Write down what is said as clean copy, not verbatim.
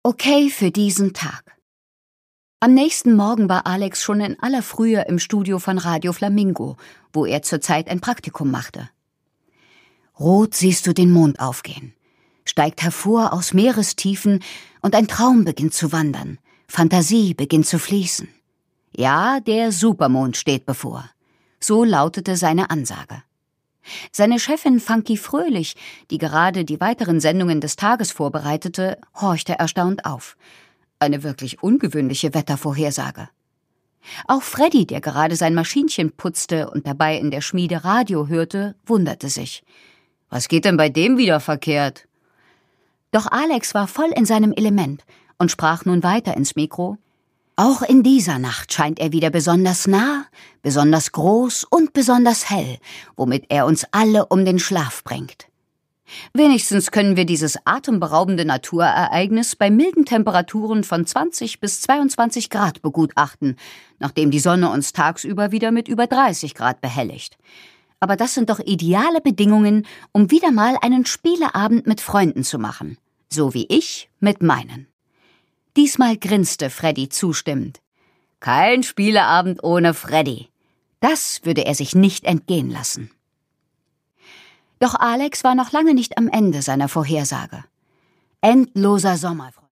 Okay für diesen Tag. Am nächsten Morgen war Alex schon in aller Frühe im Studio von Radio Flamingo, wo er zurzeit ein Praktikum machte. Rot siehst du den Mond aufgehen, steigt hervor aus Meerestiefen und ein Traum beginnt zu wandern, Fantasie beginnt zu fließen. Ja, der Supermond steht bevor. So lautete seine Ansage. Seine Chefin Funky Fröhlich, die gerade die weiteren Sendungen des Tages vorbereitete, horchte erstaunt auf. Eine wirklich ungewöhnliche Wettervorhersage. Auch Freddy, der gerade sein Maschinchen putzte und dabei in der Schmiede Radio hörte, wunderte sich. Was geht denn bei dem wieder verkehrt? Doch Alex war voll in seinem Element und sprach nun weiter ins Mikro. Auch in dieser Nacht scheint er wieder besonders nah, besonders groß und besonders hell, womit er uns alle um den Schlaf bringt. Wenigstens können wir dieses atemberaubende Naturereignis bei milden Temperaturen von 20 bis 22 Grad begutachten, nachdem die Sonne uns tagsüber wieder mit über 30 Grad behelligt. Aber das sind doch ideale Bedingungen, um wieder mal einen Spieleabend mit Freunden zu machen, so wie ich mit meinen. Diesmal grinste Freddy zustimmend. Kein Spieleabend ohne Freddy. Das würde er sich nicht entgehen lassen. Doch Alex war noch lange nicht am Ende seiner Vorhersage. Endloser Sommer.